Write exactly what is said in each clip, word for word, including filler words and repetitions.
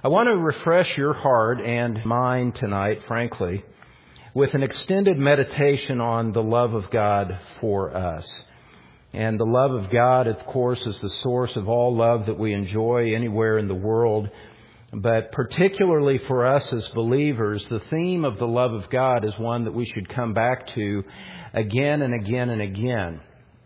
I want to refresh your heart and mind tonight, frankly, with an extended meditation on the love of God for us. And the love of God, of course, is the source of all love that we enjoy anywhere in the world. But particularly for us as believers, the theme of the love of God is one that we should come back to again and again and again.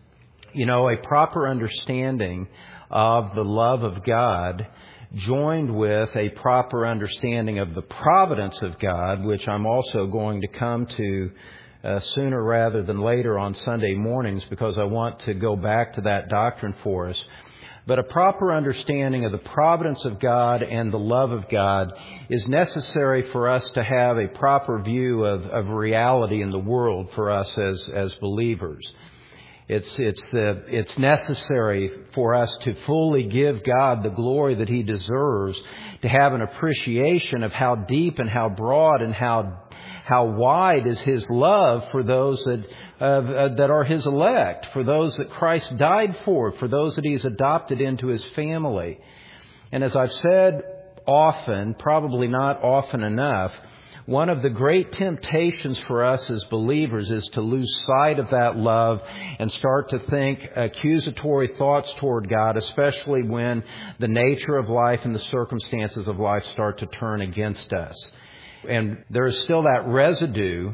You know, a proper understanding of the love of God joined with a proper understanding of the providence of God, which I'm also going to come to uh, sooner rather than later on Sunday mornings, because I want to go back to that doctrine for us. But a proper understanding of the providence of God and the love of God is necessary for us to have a proper view of, of reality in the world for us as, as believers. It's, it's, uh, it's necessary for us to fully give God the glory that He deserves, to have an appreciation of how deep and how broad and how, how wide is His love for those that Uh, uh, that are His elect, for those that Christ died for, for those that He's adopted into His family. And as I've said often, probably not often enough, one of the great temptations for us as believers is to lose sight of that love and start to think accusatory thoughts toward God, especially when the nature of life and the circumstances of life start to turn against us. And there is still that residue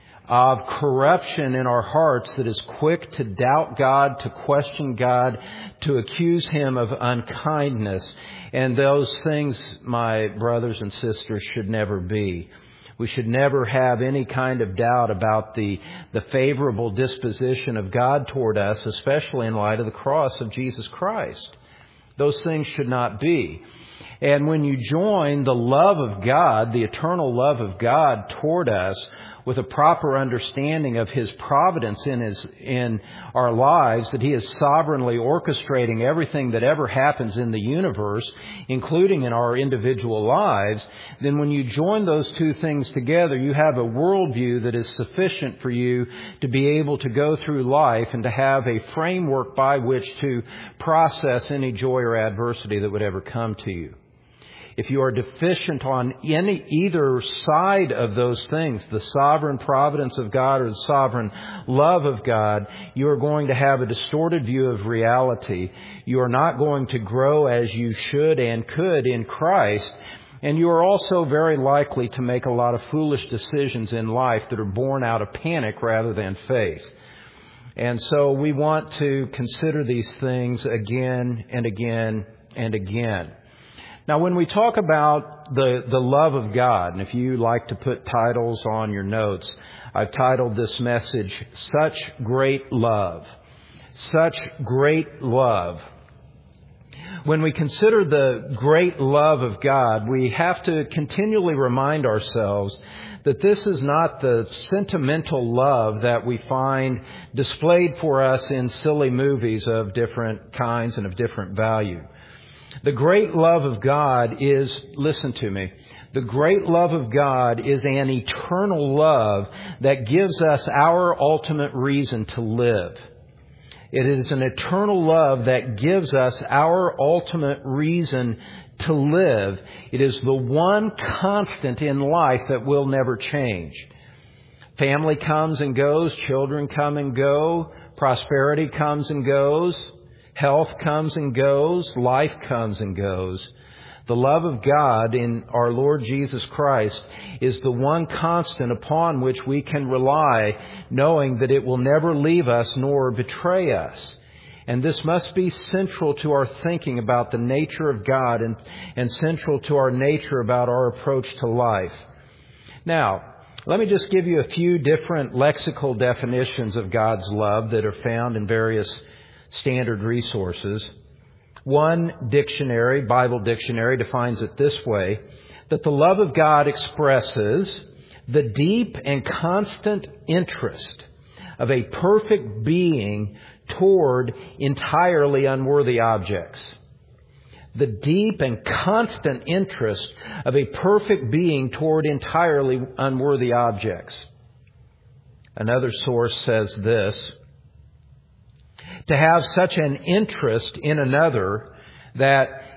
of corruption in our hearts that is quick to doubt God, to question God, to accuse Him of unkindness. And those things, my brothers and sisters, should never be. We should never have any kind of doubt about the, the favorable disposition of God toward us, especially in light of the cross of Jesus Christ. Those things should not be. And when you join the love of God, the eternal love of God toward us, with a proper understanding of His providence in His, in our lives, that He is sovereignly orchestrating everything that ever happens in the universe, including in our individual lives, then when you join those two things together, you have a worldview that is sufficient for you to be able to go through life and to have a framework by which to process any joy or adversity that would ever come to you. If you are deficient on any either side of those things, the sovereign providence of God or the sovereign love of God, you are going to have a distorted view of reality. You are not going to grow as you should and could in Christ. And you are also very likely to make a lot of foolish decisions in life that are born out of panic rather than faith. And so we want to consider these things again and again and again. Now, when we talk about the, the love of God, and if you like to put titles on your notes, I've titled this message, Such Great Love. Such Great Love. When we consider the great love of God, we have to continually remind ourselves that this is not the sentimental love that we find displayed for us in silly movies of different kinds and of different value. The great love of God is, listen to me, the great love of God is an eternal love that gives us our ultimate reason to live. It is an eternal love that gives us our ultimate reason to live. It is the one constant in life that will never change. Family comes and goes, children come and go, prosperity comes and goes. Health comes and goes. Life comes and goes. The love of God in our Lord Jesus Christ is the one constant upon which we can rely, knowing that it will never leave us nor betray us. And this must be central to our thinking about the nature of God and, and central to our nature about our approach to life. Now, let me just give you a few different lexical definitions of God's love that are found in various standard resources. One dictionary, Bible dictionary, defines it this way, that the love of God expresses the deep and constant interest of a perfect being toward entirely unworthy objects. The deep and constant interest of a perfect being toward entirely unworthy objects. Another source says this, to have such an interest in another that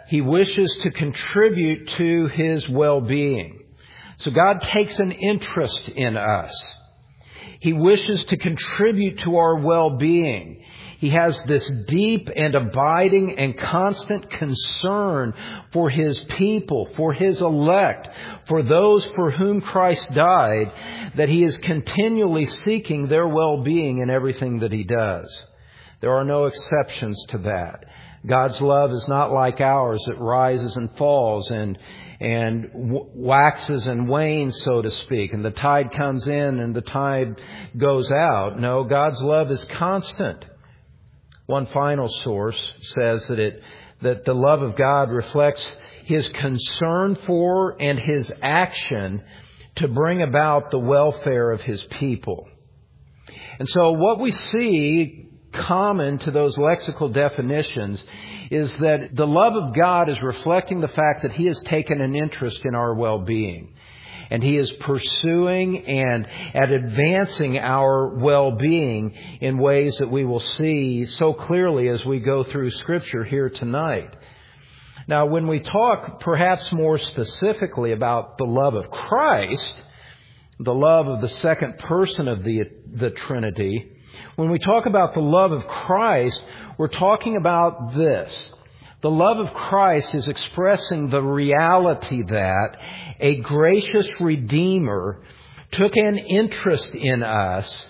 He wishes to contribute to His well-being. So God takes an interest in us. He wishes to contribute to our well-being. He has this deep and abiding and constant concern for His people, for His elect, for those for whom Christ died, that He is continually seeking their well-being in everything that He does. There are no exceptions to that. God's love is not like ours. It rises and falls and and waxes and wanes, so to speak, and the tide comes in and the tide goes out. No, God's love is constant. One final source says that it that the love of God reflects His concern for and His action to bring about the welfare of His people. And so what we see common to those lexical definitions is that the love of God is reflecting the fact that He has taken an interest in our well-being. And He is pursuing and at advancing our well-being in ways that we will see so clearly as we go through Scripture here tonight. Now, when we talk perhaps more specifically about the love of Christ, the love of the second person of the, the Trinity, when we talk about the love of Christ, we're talking about this. The love of Christ is expressing the reality that a gracious Redeemer took an interest in us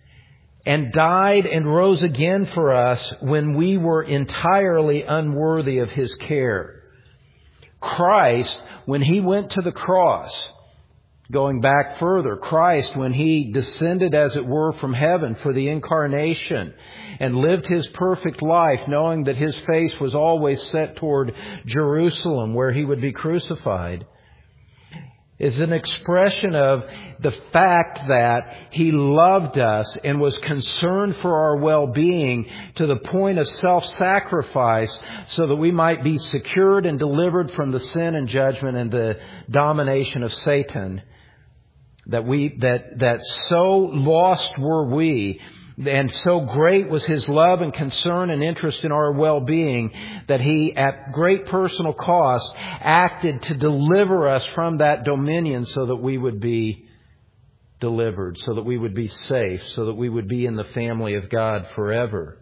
and died and rose again for us when we were entirely unworthy of His care. Christ, when He went to the cross, going back further, Christ, when He descended, as it were, from heaven for the incarnation and lived His perfect life, knowing that His face was always set toward Jerusalem, where He would be crucified, is an expression of the fact that He loved us and was concerned for our well-being to the point of self-sacrifice so that we might be secured and delivered from the sin and judgment and the domination of Satan. That we, that, that so lost were we, and so great was His love and concern and interest in our well-being that He, at great personal cost, acted to deliver us from that dominion so that we would be delivered, so that we would be safe, so that we would be in the family of God forever.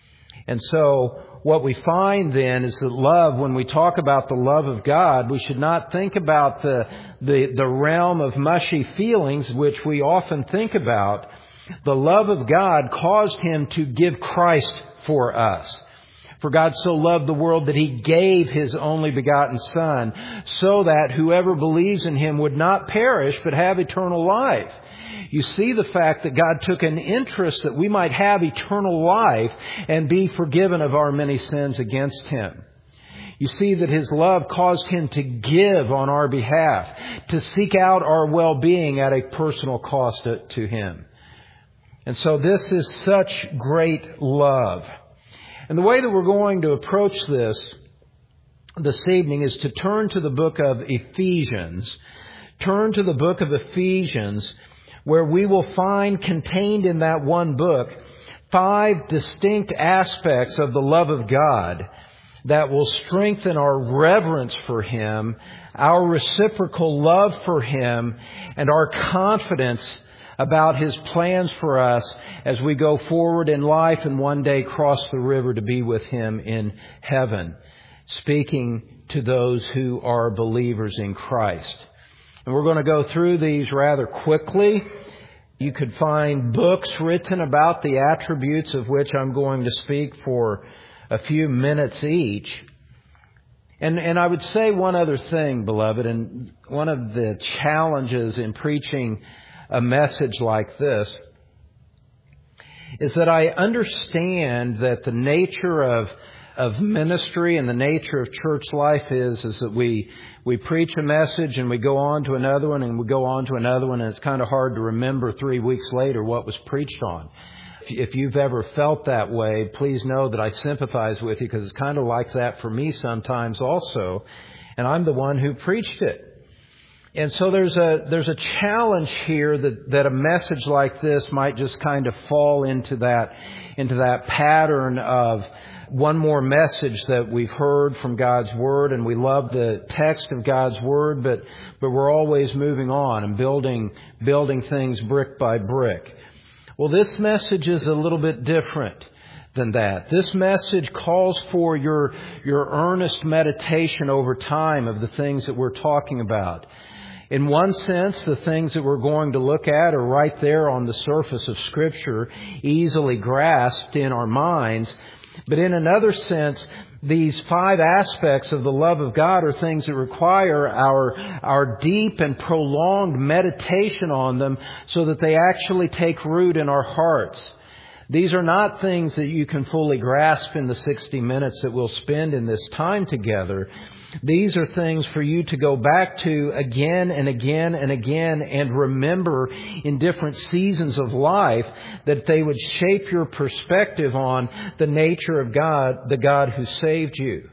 And so what we find then is that love, when we talk about the love of God, we should not think about the, the, the realm of mushy feelings, which we often think about. The love of God caused Him to give Christ for us. For God so loved the world that He gave His only begotten Son, so that whoever believes in Him would not perish but have eternal life. You see the fact that God took an interest that we might have eternal life and be forgiven of our many sins against Him. You see that His love caused Him to give on our behalf, to seek out our well-being at a personal cost to Him. And so this is such great love. And the way that we're going to approach this this evening is to turn to the book of Ephesians. Turn to the book of Ephesians, where we will find contained in that one book five distinct aspects of the love of God that will strengthen our reverence for Him, our reciprocal love for Him, and our confidence about His plans for us as we go forward in life and one day cross the river to be with Him in heaven, speaking to those who are believers in Christ. And we're going to go through these rather quickly. You could find books written about the attributes of which I'm going to speak for a few minutes each. And, and I would say one other thing, beloved, and one of the challenges in preaching a message like this is that I understand that the nature of of ministry and the nature of church life is is that we we preach a message and we go on to another one and we go on to another one, and it's kind of hard to remember three weeks later what was preached on. If you've ever felt that way, please know that I sympathize with you, because it's kind of like that for me sometimes also, and I'm the one who preached it. And so there's a there's a challenge here that, that a message like this might just kind of fall into that into that pattern of one more message that we've heard from God's Word, and we love the text of God's Word, but, but we're always moving on and building, building things brick by brick. Well, this message is a little bit different than that. This message calls for your, your earnest meditation over time of the things that we're talking about. In one sense, the things that we're going to look at are right there on the surface of Scripture, easily grasped in our minds. But in another sense, these five aspects of the love of God are things that require our, our deep and prolonged meditation on them so that they actually take root in our hearts. These are not things that you can fully grasp in the sixty minutes that we'll spend in this time together. These are things for you to go back to again and again and again and remember in different seasons of life, that they would shape your perspective on the nature of God, the God who saved you.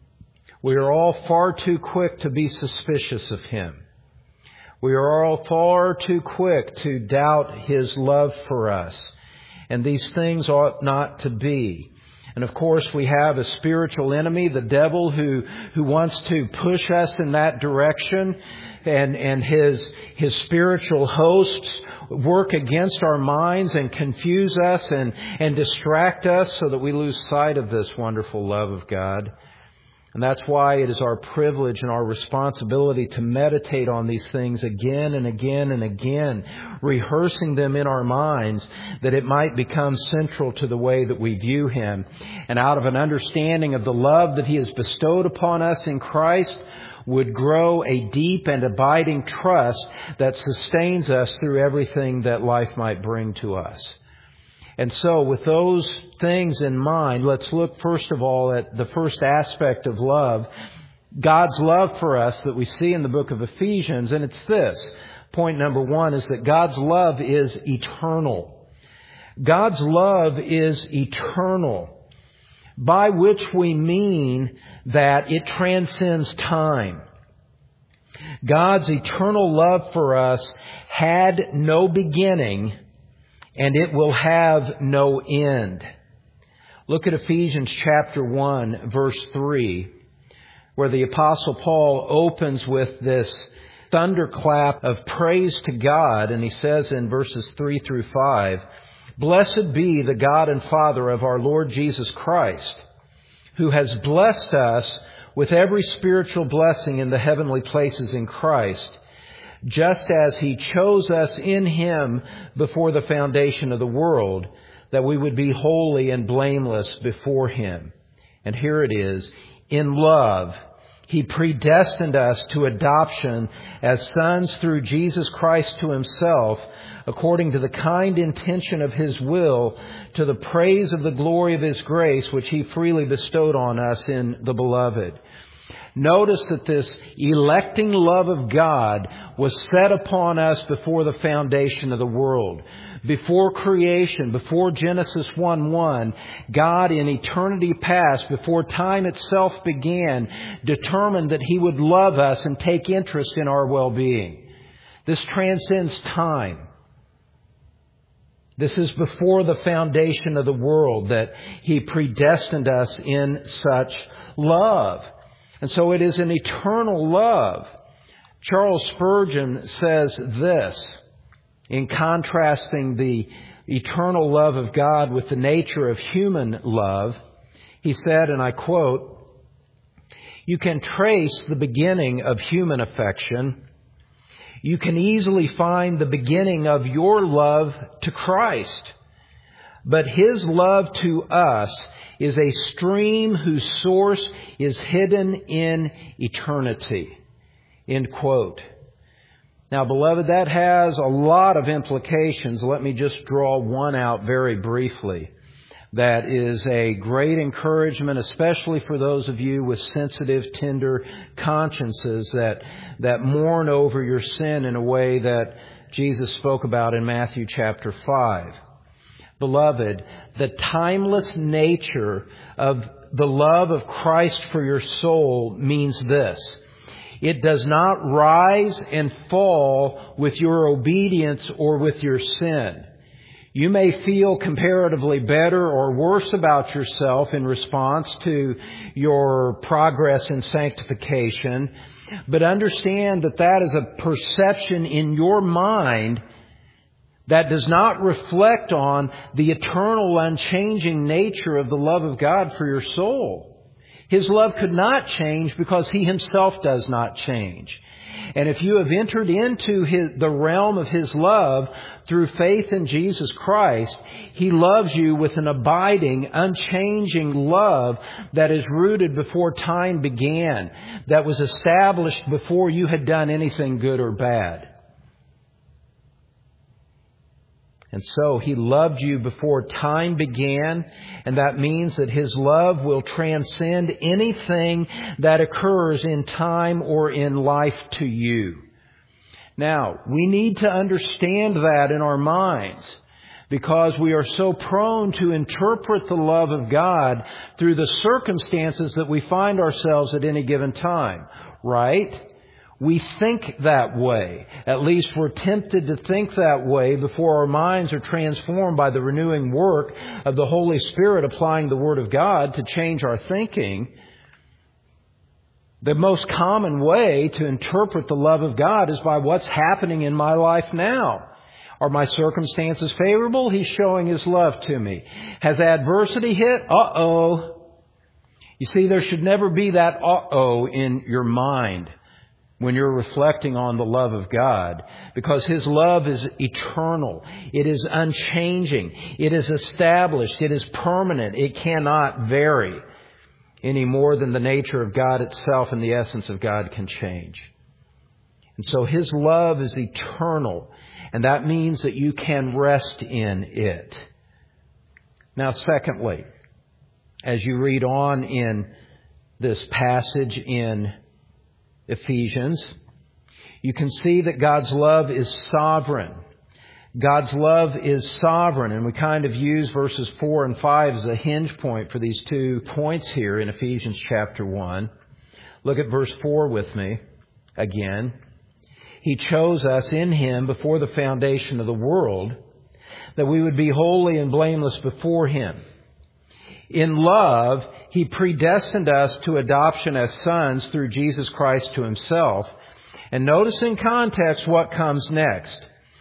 We are all far too quick to be suspicious of Him. We are all far too quick to doubt His love for us. And these things ought not to be. And of course, we have a spiritual enemy, the devil, who, who wants to push us in that direction. And, and his, his spiritual hosts work against our minds and confuse us and, and distract us so that we lose sight of this wonderful love of God. And that's why it is our privilege and our responsibility to meditate on these things again and again and again, rehearsing them in our minds, that it might become central to the way that we view Him. And out of an understanding of the love that He has bestowed upon us in Christ, would grow a deep and abiding trust that sustains us through everything that life might bring to us. And so with those things in mind, let's look first of all at the first aspect of love, God's love for us that we see in the book of Ephesians. And it's this. Point number one is that God's love is eternal. God's love is eternal, by which we mean that it transcends time. God's eternal love for us had no beginning, and it will have no end. Look at Ephesians chapter one, verse three, where the Apostle Paul opens with this thunderclap of praise to God. And he says in verses three through five, "Blessed be the God and Father of our Lord Jesus Christ, who has blessed us with every spiritual blessing in the heavenly places in Christ, just as He chose us in Him before the foundation of the world, that we would be holy and blameless before Him." And here it is. "In love, He predestined us to adoption as sons through Jesus Christ to Himself, according to the kind intention of His will, to the praise of the glory of His grace, which He freely bestowed on us in the Beloved." Notice that this electing love of God was set upon us before the foundation of the world. Before creation, before Genesis one one, God in eternity past, before time itself began, determined that He would love us and take interest in our well-being. This transcends time. This is before the foundation of the world that He predestined us in such love. And so it is an eternal love. Charles Spurgeon says this, in contrasting the eternal love of God with the nature of human love. He said, and I quote, "You can trace the beginning of human affection. You can easily find the beginning of your love to Christ. But His love to us is a stream whose source is hidden in eternity." End quote. Now, beloved, that has a lot of implications. Let me just draw one out very briefly. That is a great encouragement, especially for those of you with sensitive, tender consciences that, that mourn over your sin in a way that Jesus spoke about in Matthew chapter five. Beloved, the timeless nature of the love of Christ for your soul means this: it does not rise and fall with your obedience or with your sin. You may feel comparatively better or worse about yourself in response to your progress in sanctification, but understand that that is a perception in your mind that does not reflect on the eternal, unchanging nature of the love of God for your soul. His love could not change because He Himself does not change. And if you have entered into his, the realm of His love through faith in Jesus Christ, He loves you with an abiding, unchanging love that is rooted before time began, that was established before you had done anything good or bad. And so He loved you before time began, and that means that His love will transcend anything that occurs in time or in life to you. Now, we need to understand that in our minds, because we are so prone to interpret the love of God through the circumstances that we find ourselves at any given time, right? We think that way. At least we're tempted to think that way before our minds are transformed by the renewing work of the Holy Spirit applying the Word of God to change our thinking. The most common way to interpret the love of God is by what's happening in my life now. Are my circumstances favorable? He's showing His love to me. Has adversity hit? Uh-oh. You see, there should never be that uh-oh in your mind when you're reflecting on the love of God, because His love is eternal. It is unchanging. It is established. It is permanent. It cannot vary any more than the nature of God itself and the essence of God can change. And so His love is eternal, and that means that you can rest in it. Now, secondly, as you read on in this passage in Ephesians, you can see that God's love is sovereign. God's love is sovereign, and we kind of use verses four and five as a hinge point for these two points here in Ephesians chapter one. Look at verse four with me again. He chose us in Him before the foundation of the world, that we would be holy and blameless before Him. In love, He predestined us to adoption as sons through Jesus Christ to Himself. And notice in context what comes next.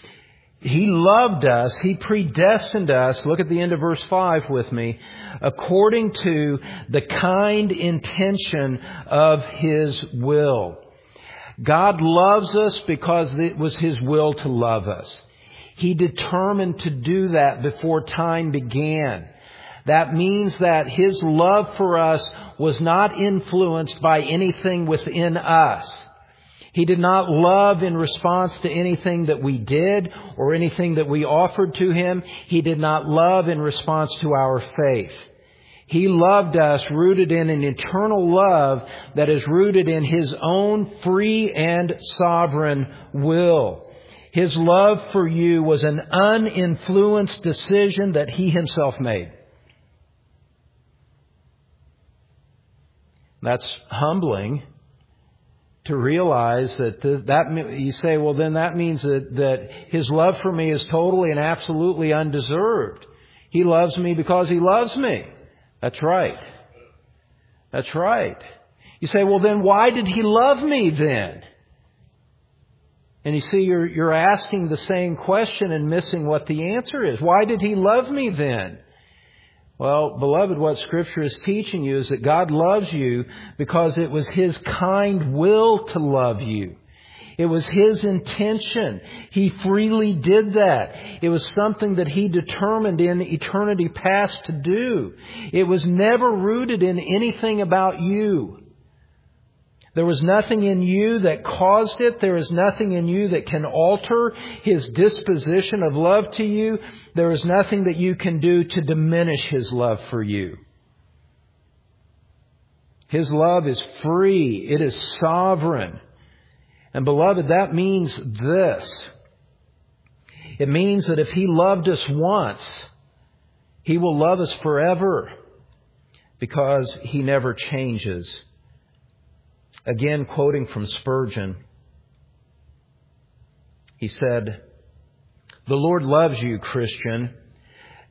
He loved us. He predestined us. Look at the end of verse five with me. According to the kind intention of His will. God loves us because it was His will to love us. He determined to do that before time began. That means that His love for us was not influenced by anything within us. He did not love in response to anything that we did or anything that we offered to Him. He did not love in response to our faith. He loved us rooted in an eternal love that is rooted in His own free and sovereign will. His love for you was an uninfluenced decision that He Himself made. That's humbling to realize that the, that you say, well, then that means that, that His love for me is totally and absolutely undeserved. He loves me because He loves me. That's right. That's right. You say, well, then why did He love me then? And you see, you're, you're asking the same question and missing what the answer is. Why did He love me then? Well, beloved, what Scripture is teaching you is that God loves you because it was His kind will to love you. It was His intention. He freely did that. It was something that He determined in eternity past to do. It was never rooted in anything about you. There was nothing in you that caused it. There is nothing in you that can alter His disposition of love to you. There is nothing that you can do to diminish His love for you. His love is free. It is sovereign. And beloved, that means this. It means that if He loved us once, He will love us forever because He never changes. Again, quoting from Spurgeon, he said, "The Lord loves you, Christian,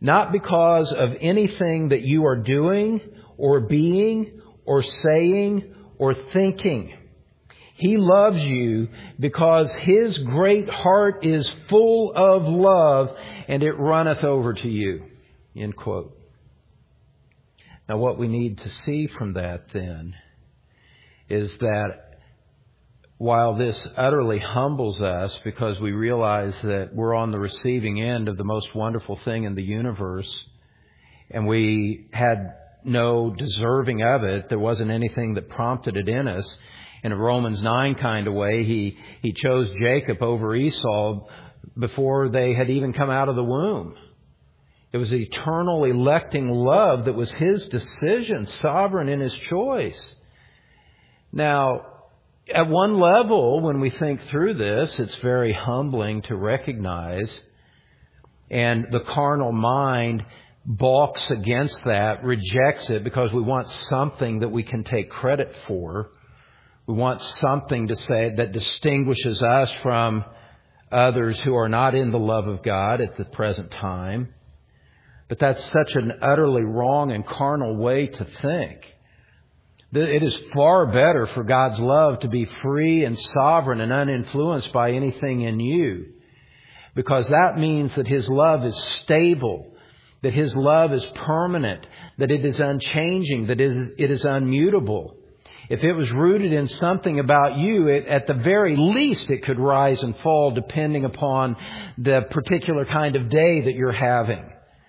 not because of anything that you are doing or being or saying or thinking. He loves you because His great heart is full of love, and it runneth over to you. End quote. Now, what we need to see from that then is that while this utterly humbles us because we realize that we're on the receiving end of the most wonderful thing in the universe, and we had no deserving of it, there wasn't anything that prompted it in us. In a Romans nine kind of way, he, he chose Jacob over Esau before they had even come out of the womb. It was eternal electing love that was His decision, sovereign in His choice. Now, at one level, when we think through this, it's very humbling to recognize, and the carnal mind balks against that, rejects it because we want something that we can take credit for. We want something to say that distinguishes us from others who are not in the love of God at the present time. But that's such an utterly wrong and carnal way to think. It is far better for God's love to be free and sovereign and uninfluenced by anything in you, because that means that His love is stable, that His love is permanent, that it is unchanging, that it is, it is unmutable. If it was rooted in something about you, it, at the very least it could rise and fall depending upon the particular kind of day that you're having.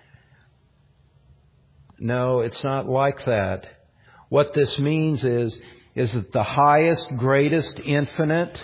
No, it's not like that. What this means is, is that the highest, greatest, infinite,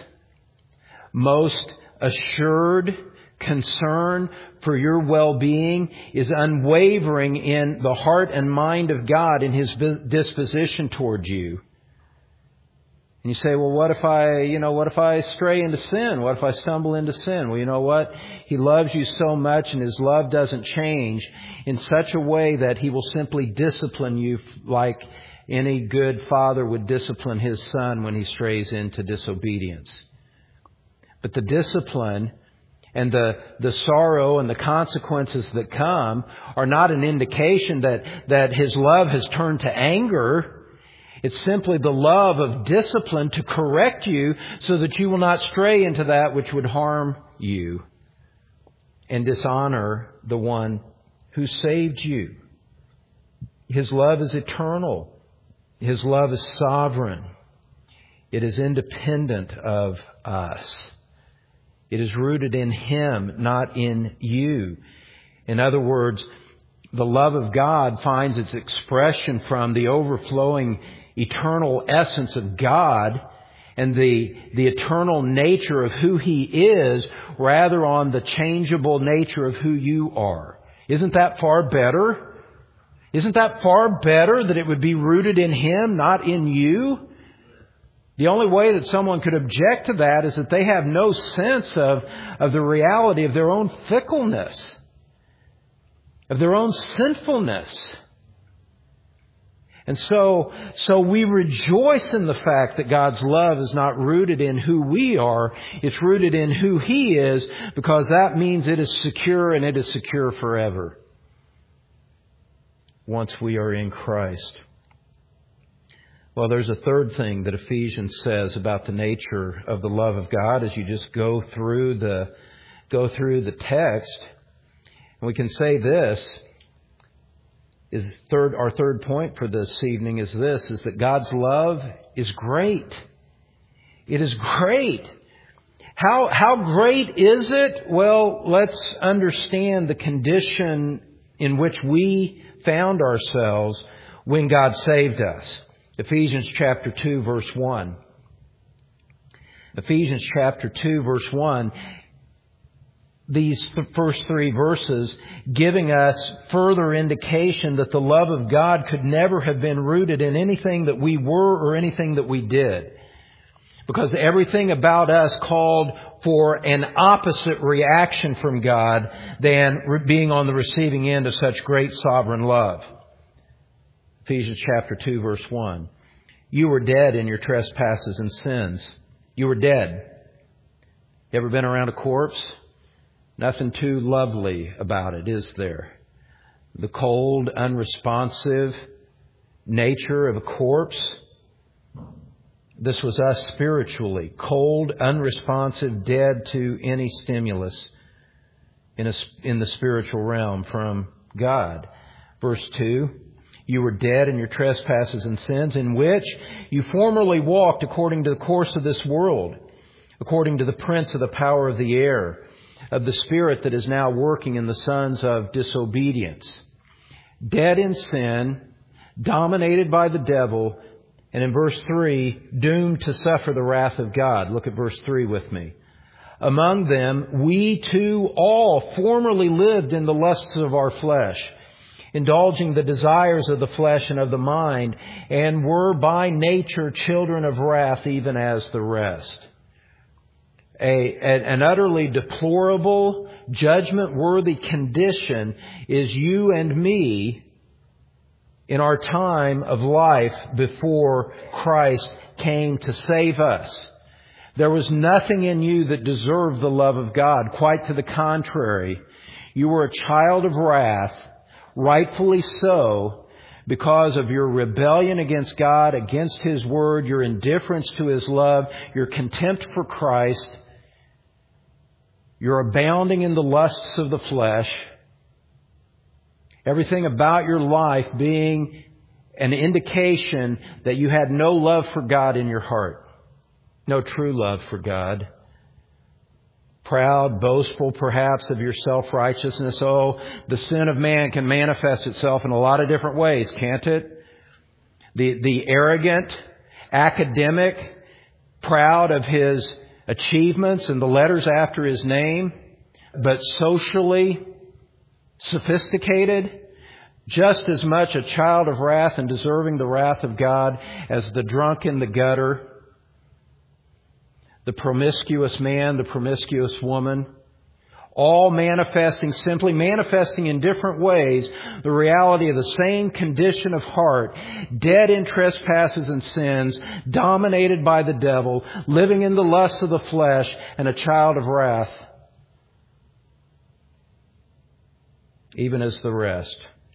most assured concern for your well-being is unwavering in the heart and mind of God in His disposition toward you. And you say, well, what if I, you know, what if I stray into sin? What if I stumble into sin? Well, you know what? He loves you so much, and His love doesn't change in such a way that He will simply discipline you like any good father would discipline his son when he strays into disobedience. But the discipline and the, the sorrow and the consequences that come are not an indication that, that His love has turned to anger. It's simply the love of discipline to correct you so that you will not stray into that which would harm you and dishonor the one who saved you. His love is eternal. His love is sovereign. It is independent of us. It is rooted in Him, not in you. In other words, the love of God finds its expression from the overflowing eternal essence of God and the, the eternal nature of who He is, rather on the changeable nature of who you are. Isn't that far better? Isn't that far better that it would be rooted in Him, not in you? The only way that someone could object to that is that they have no sense of, of the reality of their own fickleness, of their own sinfulness. And so, so we rejoice in the fact that God's love is not rooted in who we are. It's rooted in who He is, because that means it is secure, and it is secure forever once we are in Christ. Well, there's a third thing that Ephesians says about the nature of the love of God as you just go through the go through the text. And we can say this is third our third point for this evening is this is that God's love is great. It is great. How how great is it? Well, let's understand the condition in which we found ourselves when God saved us. Ephesians chapter two, verse one. Ephesians chapter two, verse one. These first three verses giving us further indication that the love of God could never have been rooted in anything that we were or anything that we did. Because everything about us called for an opposite reaction from God than being on the receiving end of such great sovereign love. Ephesians chapter two, verse one. You were dead in your trespasses and sins. You were dead. You ever been around a corpse? Nothing too lovely about it, is there? the cold, unresponsive nature of a corpse. This was us spiritually, cold, unresponsive, dead to any stimulus in, a, in the spiritual realm from God. Verse two, you were dead in your trespasses and sins, in which you formerly walked according to the course of this world, according to the prince of the power of the air, of the spirit that is now working in the sons of disobedience. Dead in sin, dominated by the devil, and in verse three, doomed to suffer the wrath of God. Look at verse three with me. Among them, we too all formerly lived in the lusts of our flesh, indulging the desires of the flesh and of the mind, and were by nature children of wrath, even as the rest. A, an utterly deplorable, judgment-worthy condition is you and me in our time of life before Christ came to save us. There was nothing in you that deserved the love of God. Quite to the contrary. You were a child of wrath, rightfully so, because of your rebellion against God, against His Word, your indifference to His love, your contempt for Christ, your abounding in the lusts of the flesh, everything about your life being an indication that you had no love for God in your heart. No true love for God. Proud, boastful perhaps of your self-righteousness. Oh, the sin of man can manifest itself in a lot of different ways, can't it? The, the arrogant, academic, proud of his achievements and the letters after his name, but socially sophisticated, just as much a child of wrath and deserving the wrath of God as the drunk in the gutter, the promiscuous man, the promiscuous woman, all manifesting, simply manifesting in different ways, the reality of the same condition of heart, dead in trespasses and sins, dominated by the devil, living in the lusts of the flesh, and a child of wrath, even as the rest.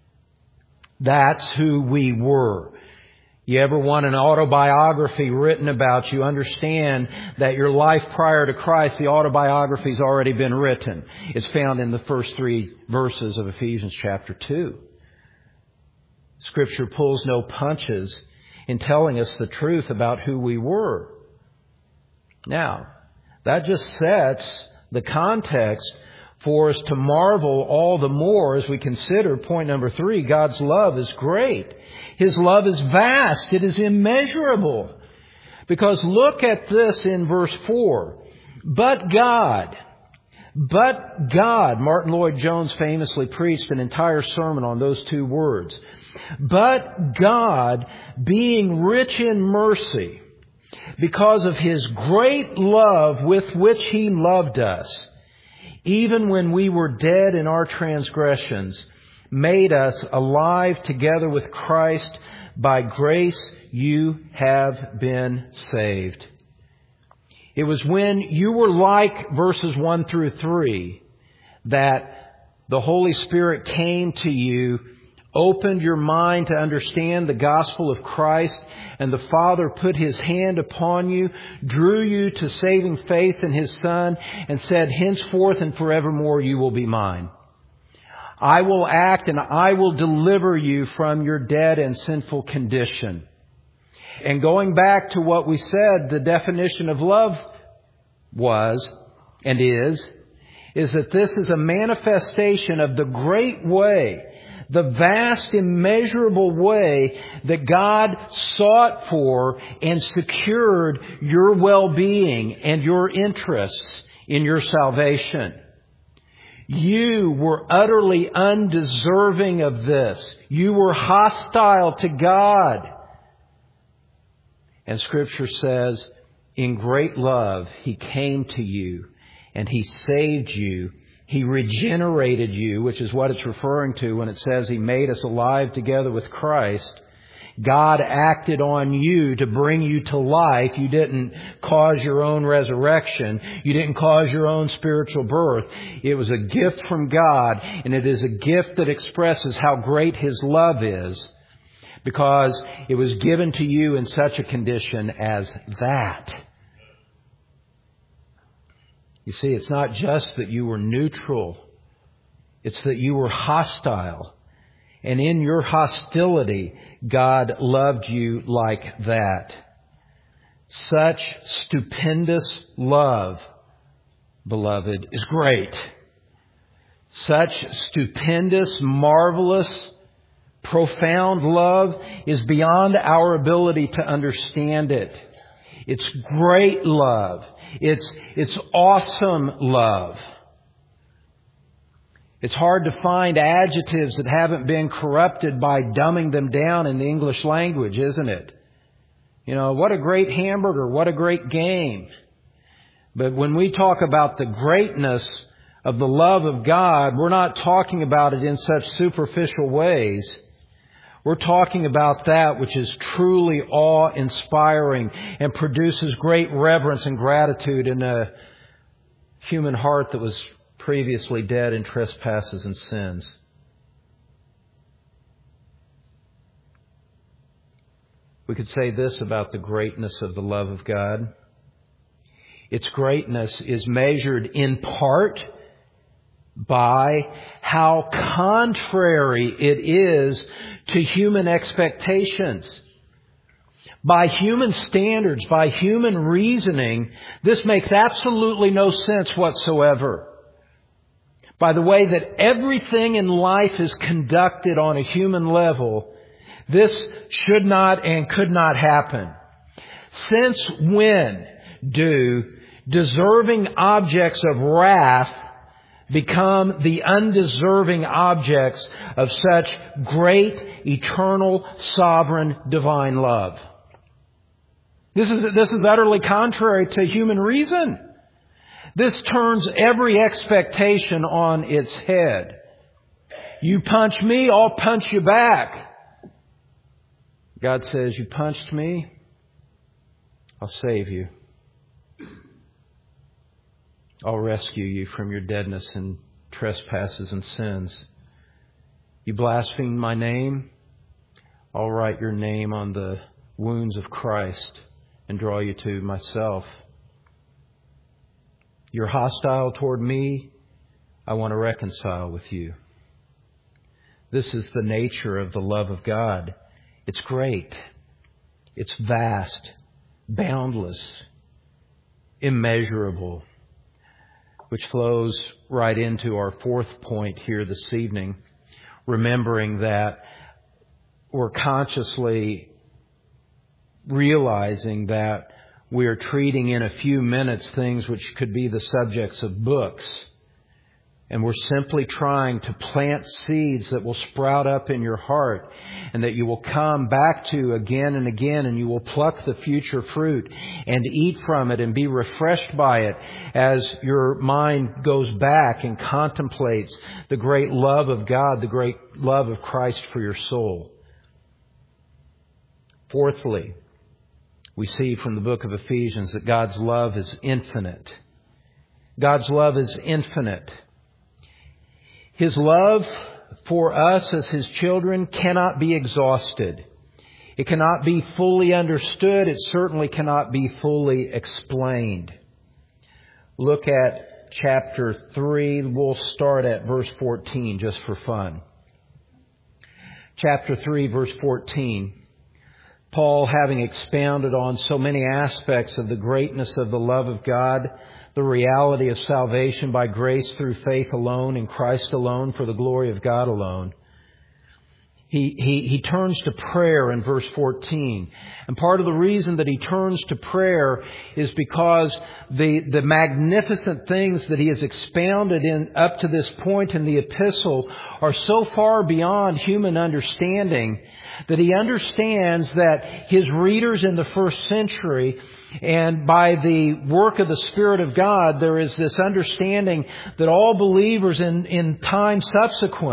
That's who we were. You ever want an autobiography written about you, understand that your life prior to Christ, the autobiography's already been written. It's found in the first three verses of Ephesians chapter two. Scripture pulls no punches in telling us the truth about who we were. Now, that just sets the context for us to marvel all the more as we consider point number three, God's love is great. His love is vast. It is immeasurable. Because look at this in verse four. But God, but God, Martin Lloyd-Jones famously preached an entire sermon on those two words. But God, being rich in mercy, because of His great love with which He loved us, even when we were dead in our transgressions, made us alive together with Christ. By grace you have been saved. It was when you were like verses one through three that the Holy Spirit came to you, opened your mind to understand the gospel of Christ, and the Father put His hand upon you, drew you to saving faith in His Son, and said, henceforth and forevermore you will be mine. I will act and I will deliver you from your dead and sinful condition. And going back to what we said, the definition of love was and is, is that this is a manifestation of the great way, the vast, immeasurable way that God sought for and secured your well-being and your interests in your salvation. You were utterly undeserving of this. You were hostile to God. And Scripture says, in great love, He came to you and He saved you. He regenerated you, which is what it's referring to when it says He made us alive together with Christ. God acted on you to bring you to life. You didn't cause your own resurrection. You didn't cause your own spiritual birth. It was a gift from God, and it is a gift that expresses how great His love is, because it was given to you in such a condition as that. You see, it's not just that you were neutral. It's that you were hostile. And in your hostility, God loved you like that. Such stupendous love, beloved, is great. Such stupendous, marvelous, profound love is beyond our ability to understand it. It's great love. It's, it's awesome love. It's hard to find adjectives that haven't been corrupted by dumbing them down in the English language, isn't it? You know, what a great hamburger, what a great game. But when we talk about the greatness of the love of God, we're not talking about it in such superficial ways. We're talking about that which is truly awe-inspiring and produces great reverence and gratitude in a human heart that was previously dead in trespasses and sins. We could say this about the greatness of the love of God. Its greatness is measured in part by how contrary it is to human expectations. By human standards, by human reasoning, this makes absolutely no sense whatsoever. By the way that everything in life is conducted on a human level, this should not and could not happen. Since when do deserving objects of wrath become the undeserving objects of such great, eternal, sovereign, divine love? This is, this is utterly contrary to human reason. This turns every expectation on its head. You punch me, I'll punch you back. God says, you punched me, I'll save you. I'll rescue you from your deadness and trespasses and sins. You blasphemed my name, I'll write your name on the wounds of Christ and draw you to myself. You're hostile toward me, I want to reconcile with you. This is the nature of the love of God. It's great. It's vast, boundless, immeasurable, which flows right into our fourth point here this evening, remembering that we're consciously realizing that we are treating in a few minutes things which could be the subjects of books. And we're simply trying to plant seeds that will sprout up in your heart and that you will come back to again and again, and you will pluck the future fruit and eat from it and be refreshed by it as your mind goes back and contemplates the great love of God, the great love of Christ for your soul. Fourthly, we see from the book of Ephesians that God's love is infinite. God's love is infinite. His love for us as His children cannot be exhausted. It cannot be fully understood. It certainly cannot be fully explained. Look at chapter three. We'll start at verse fourteen just for fun. Chapter three, verse fourteen. Paul, having expounded on so many aspects of the greatness of the love of God, the reality of salvation by grace through faith alone, in Christ alone, for the glory of God alone, He, he, he turns to prayer in verse fourteen. And part of the reason that he turns to prayer is because the, the magnificent things that he has expounded in up to this point in the epistle are so far beyond human understanding that he understands that his readers in the first century, and by the work of the Spirit of God, there is this understanding that all believers in, in time subsequent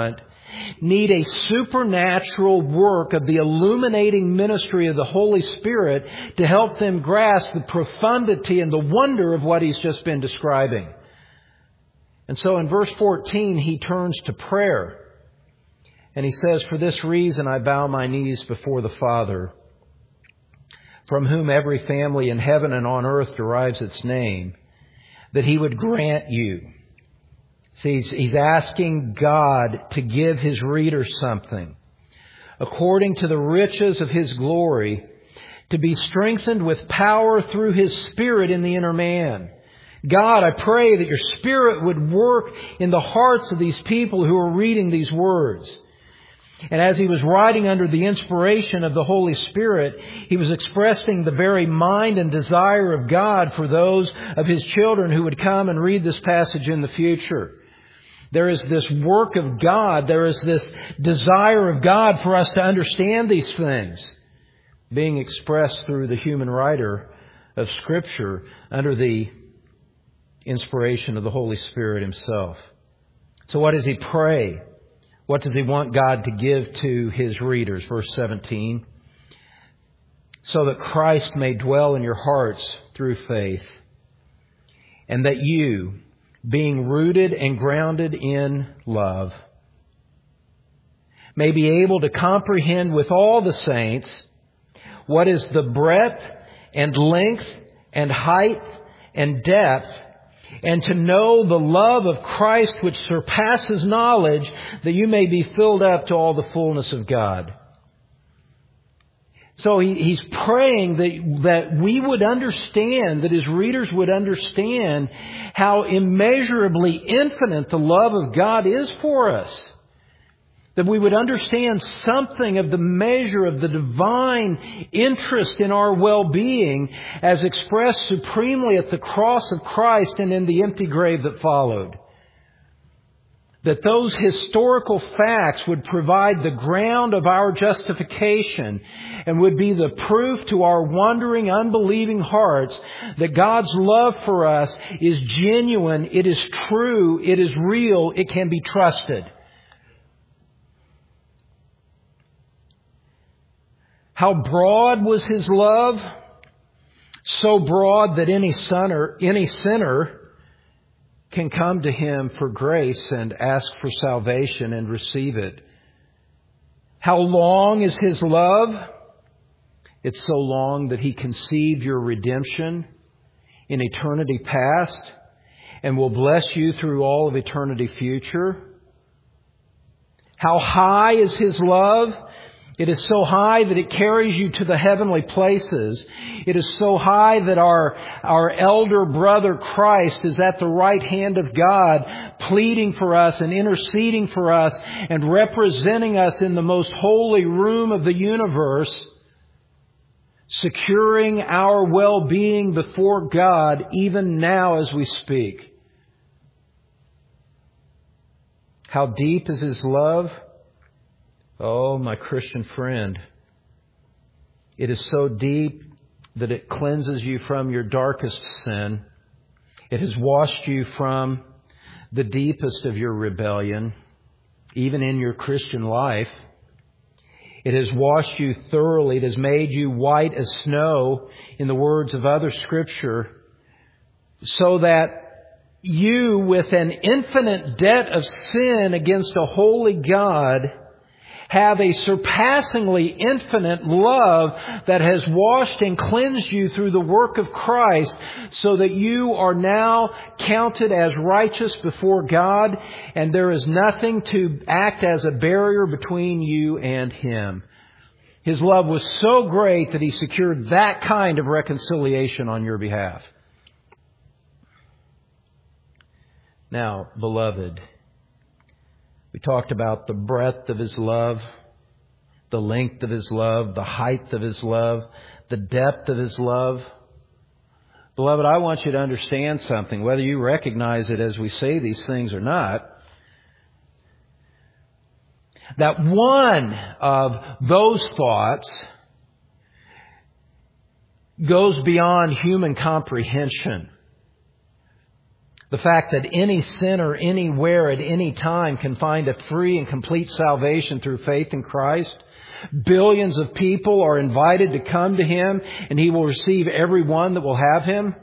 need a supernatural work of the illuminating ministry of the Holy Spirit to help them grasp the profundity and the wonder of what He's just been describing. And so in verse fourteen, he turns to prayer. And he says, "For this reason I bow my knees before the Father, from whom every family in heaven and on earth derives its name, that He would grant you." See, he's, he's asking God to give his readers something. "According to the riches of His glory, to be strengthened with power through His Spirit in the inner man." God, I pray that Your Spirit would work in the hearts of these people who are reading these words. And as he was writing under the inspiration of the Holy Spirit, he was expressing the very mind and desire of God for those of His children who would come and read this passage in the future. There is this work of God, there is this desire of God for us to understand these things, being expressed through the human writer of Scripture under the inspiration of the Holy Spirit Himself. So what does he pray? What does he want God to give to his readers? Verse seventeen. "So that Christ may dwell in your hearts through faith, and that you, being rooted and grounded in love, may be able to comprehend with all the saints what is the breadth and length and height and depth, and to know the love of Christ which surpasses knowledge, that you may be filled up to all the fullness of God." So he, he's praying that, that we would understand, that his readers would understand how immeasurably infinite the love of God is for us. That we would understand something of the measure of the divine interest in our well-being as expressed supremely at the cross of Christ and in the empty grave that followed. That those historical facts would provide the ground of our justification and would be the proof to our wondering, unbelieving hearts that God's love for us is genuine, it is true, it is real, it can be trusted. How broad was His love? So broad that any sinner, any sinner can come to Him for grace and ask for salvation and receive it. How long is His love? It's so long that He conceived your redemption in eternity past and will bless you through all of eternity future. How high is His love? It is so high that it carries you to the heavenly places. It is so high that our, our elder brother Christ is at the right hand of God, pleading for us and interceding for us and representing us in the most holy room of the universe, securing our well-being before God even now as we speak. How deep is His love? Oh, my Christian friend, it is so deep that it cleanses you from your darkest sin. It has washed you from the deepest of your rebellion, even in your Christian life. It has washed you thoroughly. It has made you white as snow, in the words of other Scripture, so that you, with an infinite debt of sin against a holy God, have a surpassingly infinite love that has washed and cleansed you through the work of Christ, so that you are now counted as righteous before God, and there is nothing to act as a barrier between you and Him. His love was so great that He secured that kind of reconciliation on your behalf. Now, beloved, we talked about the breadth of His love, the length of His love, the height of His love, the depth of His love. Beloved, I want you to understand something, whether you recognize it as we say these things or not, that one of those thoughts goes beyond human comprehension. The fact that any sinner anywhere at any time can find a free and complete salvation through faith in Christ. Billions of people are invited to come to Him, and He will receive every one that will have Him.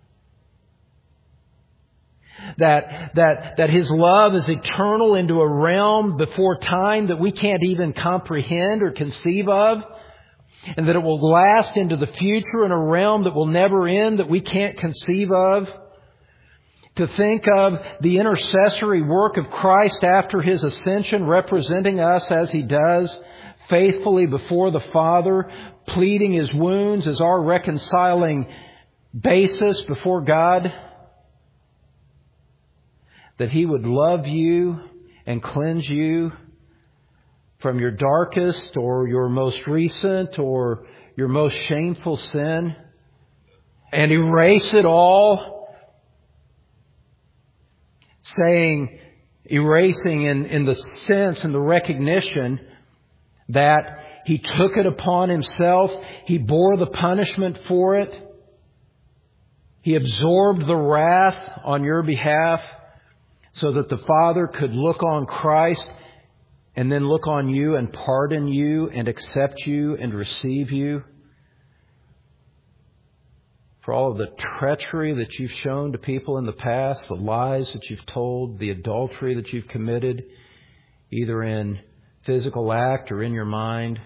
That, that, that His love is eternal into a realm before time that we can't even comprehend or conceive of. And that it will last into the future in a realm that will never end, that we can't conceive of. To think of the intercessory work of Christ after His ascension, representing us as He does, faithfully before the Father, pleading His wounds as our reconciling basis before God. That He would love you and cleanse you from your darkest or your most recent or your most shameful sin and erase it all. Saying, erasing in, in the sense and the recognition that He took it upon Himself. He bore the punishment for it. He absorbed the wrath on your behalf so that the Father could look on Christ and then look on you and pardon you and accept you and receive you. For all of the treachery that you've shown to people in the past, the lies that you've told, the adultery that you've committed, either in physical act or in your mind,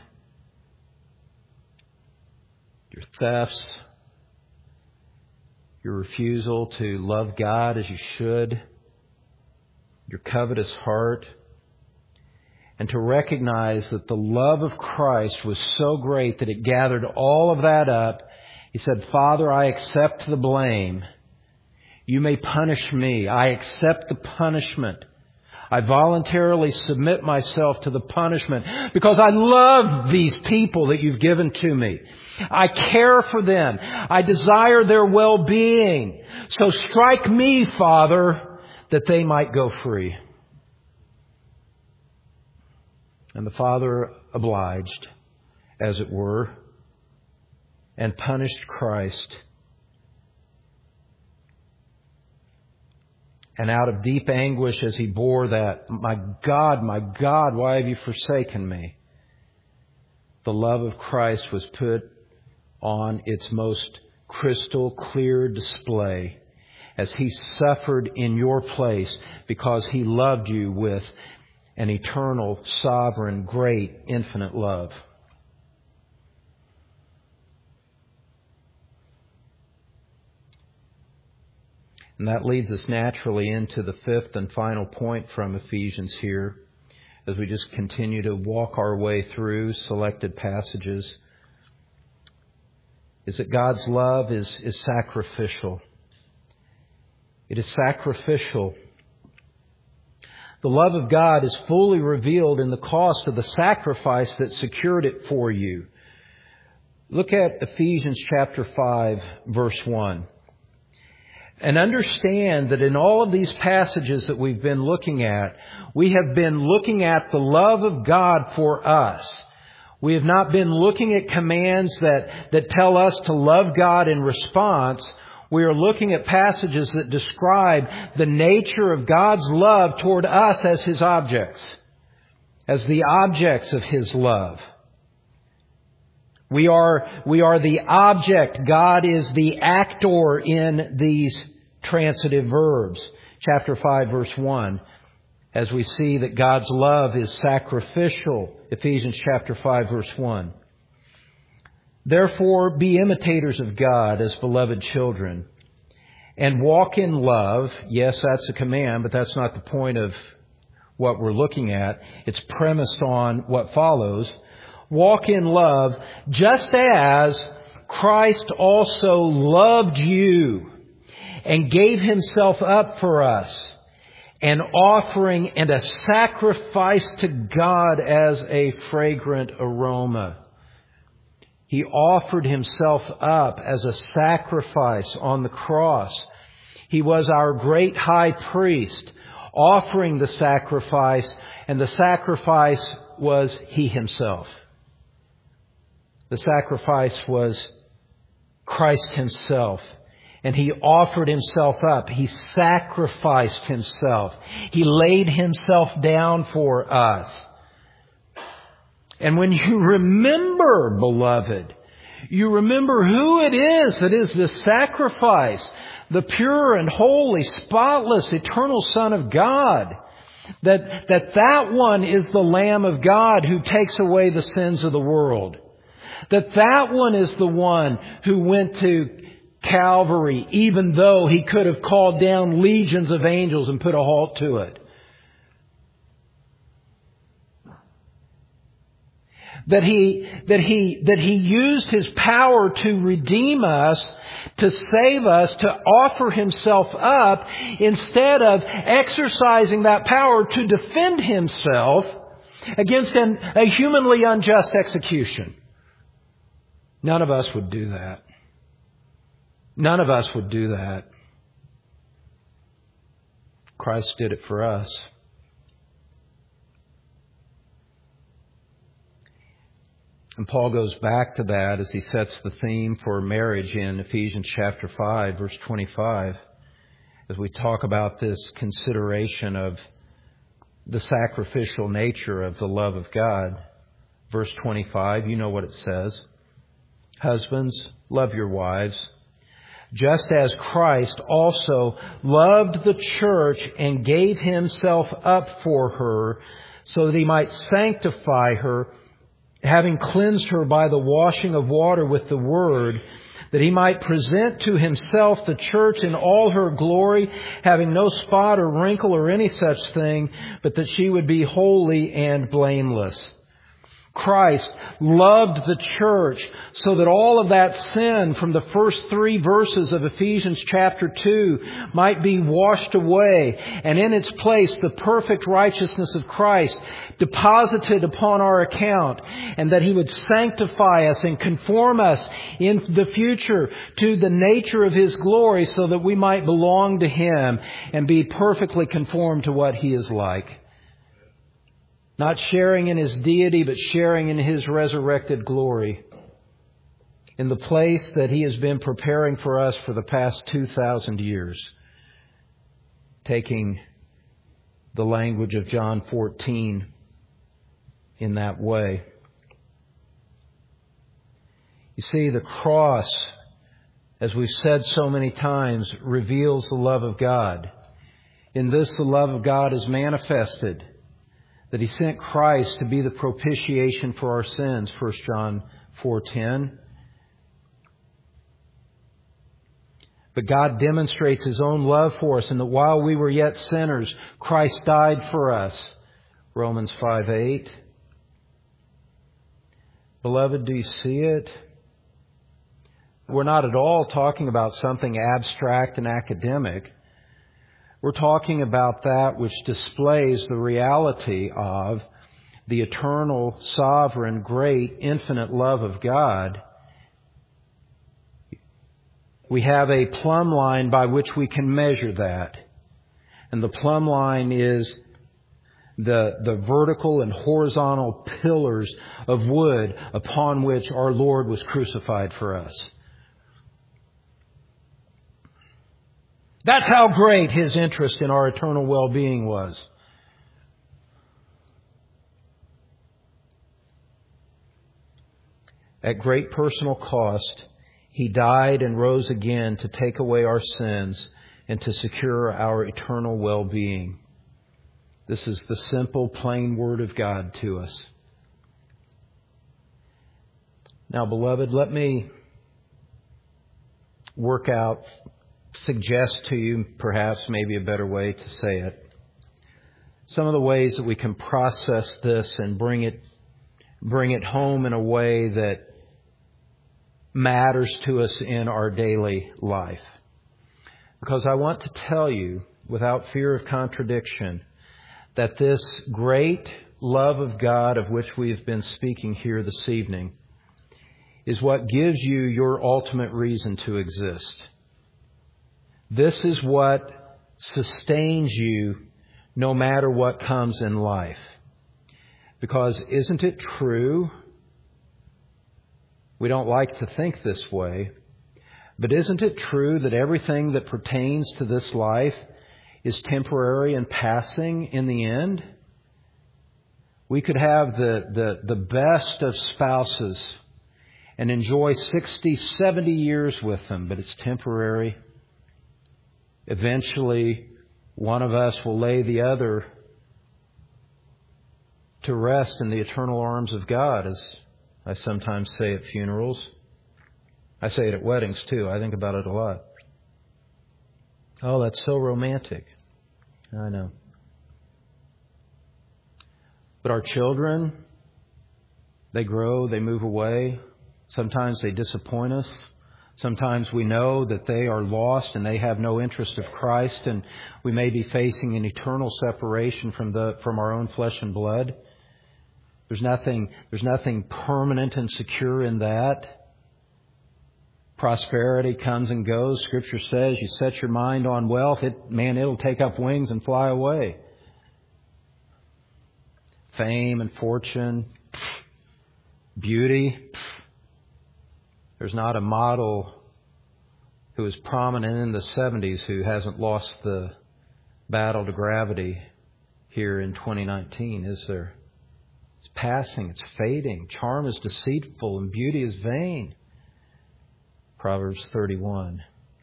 your thefts, your refusal to love God as you should, your covetous heart, and to recognize that the love of Christ was so great that it gathered all of that up. He said, Father, I accept the blame. You may punish me. I accept the punishment. I voluntarily submit myself to the punishment because I love these people that you've given to me. I care for them. I desire their well-being. So strike me, Father, that they might go free. And the Father obliged, as it were, and punished Christ. And out of deep anguish as He bore that, my God, my God, why have you forsaken me? The love of Christ was put on its most crystal clear display as He suffered in your place because He loved you with an eternal, sovereign, great, infinite love. And that leads us naturally into the fifth and final point from Ephesians here, as we just continue to walk our way through selected passages, is that God's love is, is sacrificial. It is sacrificial. The love of God is fully revealed in the cost of the sacrifice that secured it for you. Look at Ephesians chapter five, verse one. And understand that in all of these passages that we've been looking at, we have been looking at the love of God for us. We have not been looking at commands that, that tell us to love God in response. We are looking at passages that describe the nature of God's love toward us as His objects, as the objects of His love. We are, we are the object. God is the actor in these transitive verbs. Chapter five, verse one. As we see that God's love is sacrificial. Ephesians chapter five, verse one. Therefore, be imitators of God as beloved children, and walk in love. Yes, that's a command, but that's not the point of what we're looking at. It's premised on what follows. Walk in love, just as Christ also loved you and gave Himself up for us, an offering and a sacrifice to God as a fragrant aroma. He offered Himself up as a sacrifice on the cross. He was our great high priest, offering the sacrifice, and the sacrifice was He Himself. The sacrifice was Christ Himself. And He offered Himself up. He sacrificed Himself. He laid Himself down for us. And when you remember, beloved, you remember who it is that is the sacrifice, the pure and holy, spotless, eternal Son of God. That, that that one is the Lamb of God who takes away the sins of the world. That that one is the one who went to Calvary, even though He could have called down legions of angels and put a halt to it. That He, that He, that He used His power to redeem us, to save us, to offer Himself up, instead of exercising that power to defend Himself against an, a humanly unjust execution. None of us would do that. None of us would do that. Christ did it for us. And Paul goes back to that as he sets the theme for marriage in Ephesians chapter five, verse twenty-five, as we talk about this consideration of the sacrificial nature of the love of God. Verse twenty-five, you know what it says. Husbands, love your wives, just as Christ also loved the church and gave Himself up for her, so that He might sanctify her, having cleansed her by the washing of water with the word, that He might present to Himself the church in all her glory, having no spot or wrinkle or any such thing, but that she would be holy and blameless. Christ loved the church so that all of that sin from the first three verses of Ephesians chapter two might be washed away, and in its place the perfect righteousness of Christ deposited upon our account, and that He would sanctify us and conform us in the future to the nature of His glory, so that we might belong to Him and be perfectly conformed to what He is like. Not sharing in His deity, but sharing in His resurrected glory, in the place that He has been preparing for us for the past two thousand years. Taking the language of John fourteen in that way. You see, the cross, as we've said so many times, reveals the love of God. In this, the love of God is manifested, that He sent Christ to be the propitiation for our sins, First John four ten. But God demonstrates His own love for us, and that while we were yet sinners, Christ died for us, Romans five eight. Beloved, do you see it? We're not at all talking about something abstract and academic. We're talking about that which displays the reality of the eternal, sovereign, great, infinite love of God. We have a plumb line by which we can measure that. And the plumb line is the, the vertical and horizontal pillars of wood upon which our Lord was crucified for us. That's how great His interest in our eternal well-being was. At great personal cost, He died and rose again to take away our sins and to secure our eternal well-being. This is the simple, plain Word of God to us. Now, beloved, let me work out, suggest to you, perhaps maybe a better way to say it, some of the ways that we can process this and bring it, bring it home in a way that matters to us in our daily life. Because I want to tell you, without fear of contradiction, that this great love of God of which we have been speaking here this evening is what gives you your ultimate reason to exist. This is what sustains you no matter what comes in life. Because isn't it true? We don't like to think this way, But isn't it true that everything that pertains to this life is temporary and passing in the end? We could have the, the, the best of spouses and enjoy sixty, seventy years with them, but it's temporary. Eventually, one of us will lay the other to rest in the eternal arms of God, as I sometimes say at funerals. I say it at weddings too. I think about it a lot. Oh, that's so romantic. I know. But our children, they grow, they move away. Sometimes they disappoint us. Sometimes we know that they are lost and they have no interest of Christ, and we may be facing an eternal separation from the from our own flesh and blood. There's nothing, there's nothing permanent and secure in that. Prosperity comes and goes. Scripture says you set your mind on wealth, it, man, it'll take up wings and fly away. Fame and fortune, beauty. There's not a model who is prominent in the seventies who hasn't lost the battle to gravity here in twenty nineteen, is there? It's passing, it's fading. Charm is deceitful and beauty is vain. Proverbs thirty-one.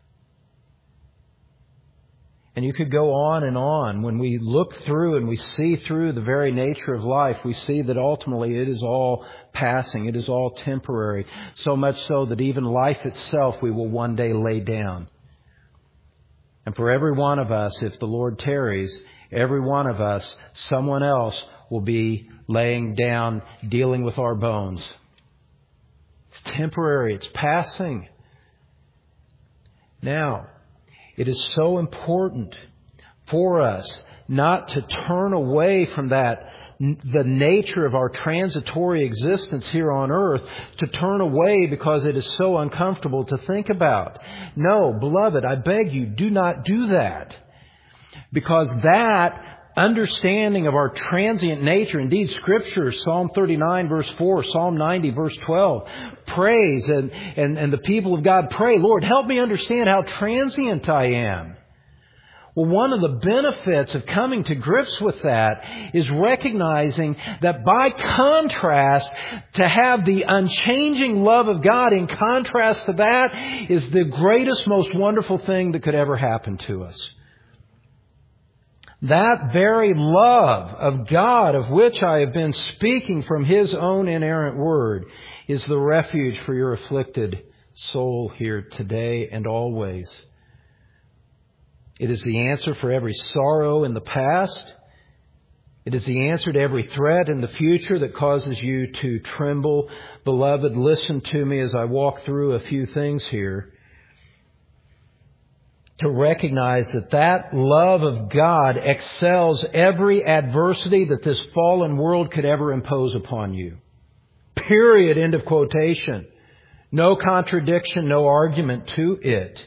And you could go on and on. When we look through and we see through the very nature of life, we see that ultimately it is all passing. It is all temporary. So much so that even life itself we will one day lay down. And for every one of us, if the Lord tarries, every one of us, someone else will be laying down, dealing with our bones. It's temporary. It's passing. Now, it is so important for us not to turn away from that, the nature of our transitory existence here on earth, to turn away because it is so uncomfortable to think about. No, beloved, I beg you, do not do that. Because that understanding of our transient nature, indeed Scripture, Psalm thirty-nine verse four, Psalm ninety verse twelve, prays and, and, and the people of God pray, Lord, help me understand how transient I am. Well, one of the benefits of coming to grips with that is recognizing that by contrast, to have the unchanging love of God in contrast to that is the greatest, most wonderful thing that could ever happen to us. That very love of God of which I have been speaking from His own inerrant word is the refuge for your afflicted soul here today and always. It is the answer for every sorrow in the past. It is the answer to every threat in the future that causes you to tremble. Beloved, listen to me as I walk through a few things here. To recognize that that love of God excels every adversity that this fallen world could ever impose upon you. Period. End of quotation. No contradiction, no argument to it.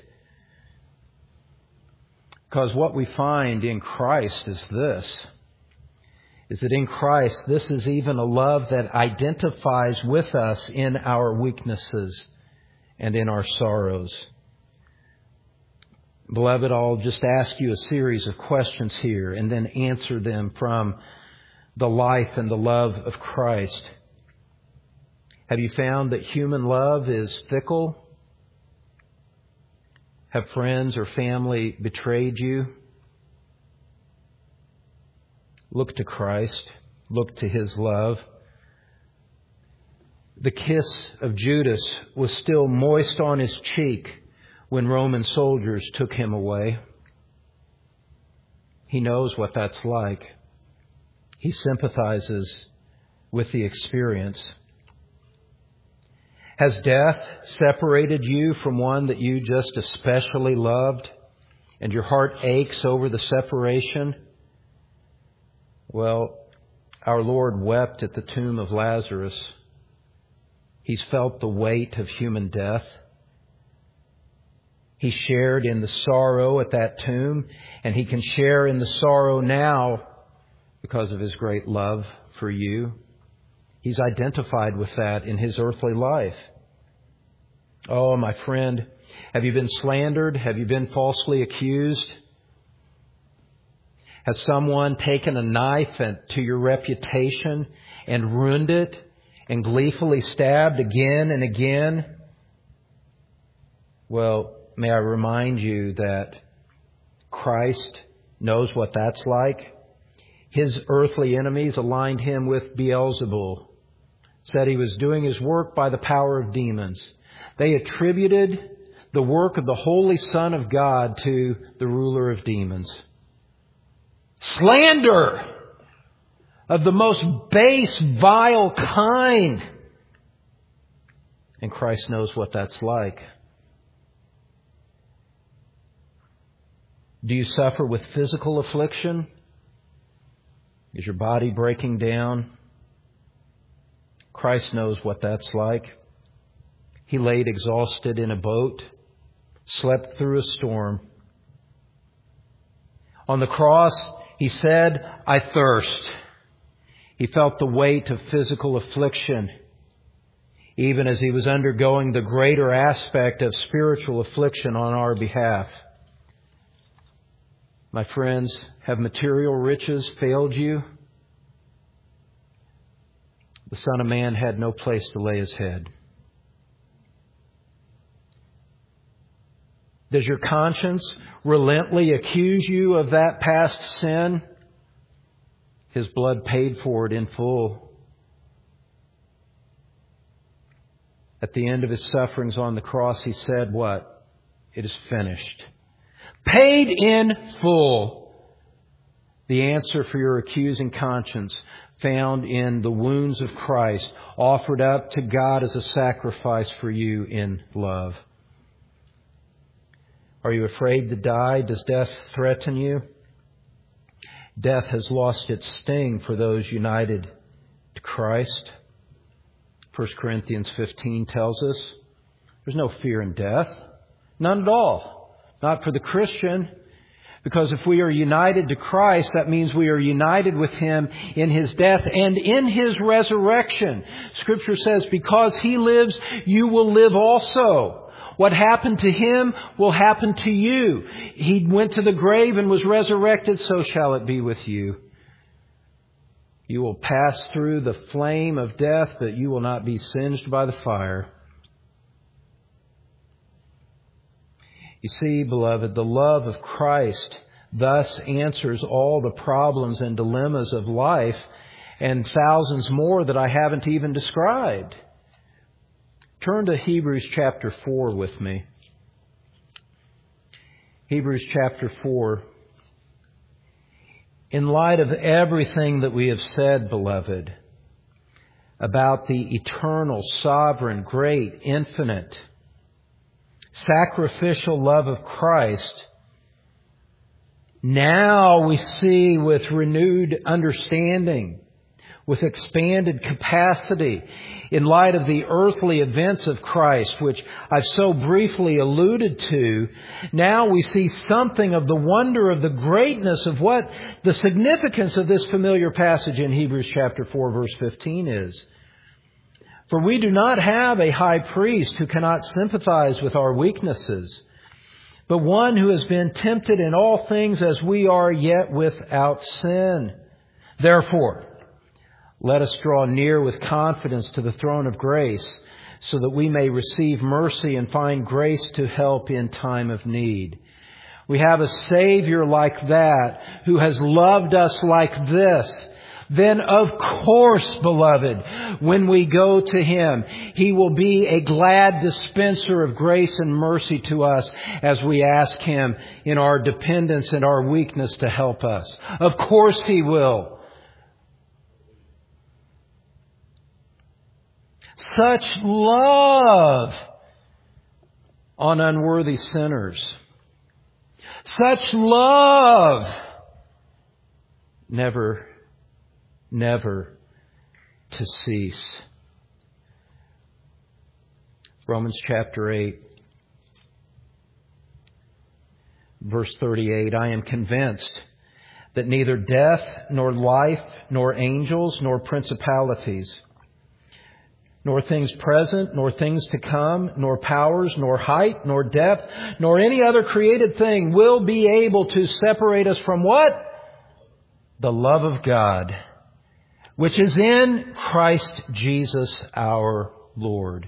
Because what we find in Christ is this, is that in Christ, this is even a love that identifies with us in our weaknesses and in our sorrows. Beloved, I'll just ask you a series of questions here and then answer them from the life and the love of Christ. Have you found that human love is fickle? Have friends or family betrayed you? Look to Christ. Look to His love. The kiss of Judas was still moist on his cheek when Roman soldiers took him away. He knows what that's like. He sympathizes with the experience. Has death separated you from one that you just especially loved, and your heart aches over the separation? Well, our Lord wept at the tomb of Lazarus. He's felt the weight of human death. He shared in the sorrow at that tomb, and He can share in the sorrow now because of His great love for you. He's identified with that in His earthly life. Oh, my friend, Have you been slandered? Have you been falsely accused? Has someone taken a knife to your reputation and ruined it and gleefully stabbed again and again? Well, may I remind you that Christ knows what that's like. His earthly enemies aligned him with Beelzebul, said he was doing his work by the power of demons. They attributed the work of the Holy Son of God to the ruler of demons. Slander of the most base, vile kind. And Christ knows what that's like. Do you suffer with physical affliction? Is your body breaking down? Christ knows what that's like. He laid exhausted in a boat, slept through a storm. On the cross, He said, I thirst. He felt the weight of physical affliction, even as He was undergoing the greater aspect of spiritual affliction on our behalf. My friends, have material riches failed you? The Son of Man had no place to lay His head. Does your conscience relentlessly accuse you of that past sin? His blood paid for it in full. At the end of His sufferings on the cross, He said what? It is finished. Paid in full. The answer for your accusing conscience found in the wounds of Christ, offered up to God as a sacrifice for you in love. Are you afraid to die? Does death threaten you? Death has lost its sting for those united to Christ. First Corinthians fifteen tells us there's no fear in death. None at all. Not for the Christian. Because if we are united to Christ, that means we are united with Him in His death and in His resurrection. Scripture says, because He lives, you will live also. What happened to Him will happen to you. He went to the grave and was resurrected, so shall it be with you. You will pass through the flame of death, but you will not be singed by the fire. You see, beloved, the love of Christ thus answers all the problems and dilemmas of life and thousands more that I haven't even described. Turn to Hebrews chapter four with me. Hebrews chapter four. In light of everything that we have said, beloved, about the eternal, sovereign, great, infinite, sacrificial love of Christ, now we see with renewed understanding, with expanded capacity, in light of the earthly events of Christ, which I've so briefly alluded to, now we see something of the wonder of the greatness of what the significance of this familiar passage in Hebrews chapter four, verse fifteen is. For we do not have a high priest who cannot sympathize with our weaknesses, but one who has been tempted in all things as we are, yet without sin. Therefore, let us draw near with confidence to the throne of grace, so that we may receive mercy and find grace to help in time of need. We have a Savior like that, who has loved us like this. Then, of course, beloved, when we go to Him, He will be a glad dispenser of grace and mercy to us as we ask Him in our dependence and our weakness to help us. Of course He will. Such love on unworthy sinners. Such love. Never Never to cease. Romans chapter eight, verse thirty-eight. I am convinced that neither death, nor life, nor angels, nor principalities, nor things present, nor things to come, nor powers, nor height, nor depth, nor any other created thing will be able to separate us from what? The love of God, which is in Christ Jesus our Lord.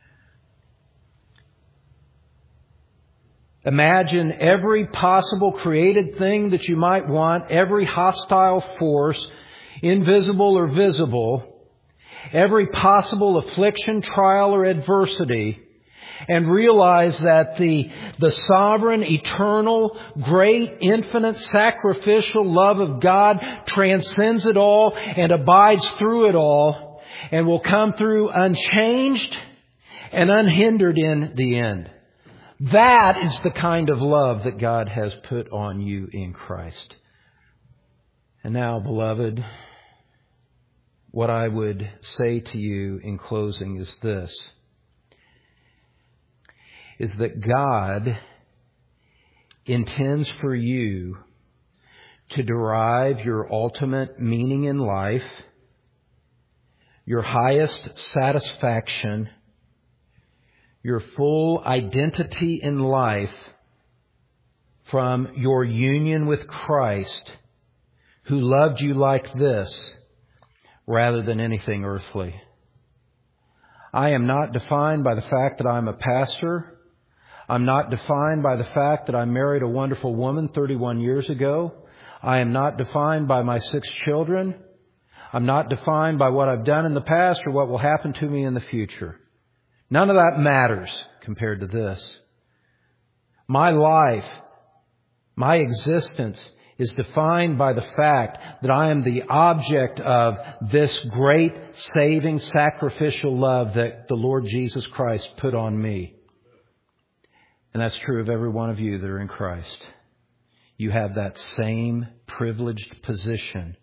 Imagine every possible created thing that you might want, every hostile force, invisible or visible, every possible affliction, trial, or adversity, and realize that the, the sovereign, eternal, great, infinite, sacrificial love of God transcends it all and abides through it all and will come through unchanged and unhindered in the end. That is the kind of love that God has put on you in Christ. And now, beloved, what I would say to you in closing is this, is that God intends for you to derive your ultimate meaning in life, your highest satisfaction, your full identity in life from your union with Christ, who loved you like this rather than anything earthly. I am not defined by the fact that I'm a pastor. I'm not defined by the fact that I married a wonderful woman thirty-one years ago. I am not defined by my six children. I'm not defined by what I've done in the past or what will happen to me in the future. None of that matters compared to this. My life, my existence is defined by the fact that I am the object of this great saving sacrificial love that the Lord Jesus Christ put on me. And that's true of every one of you that are in Christ. You have that same privileged position.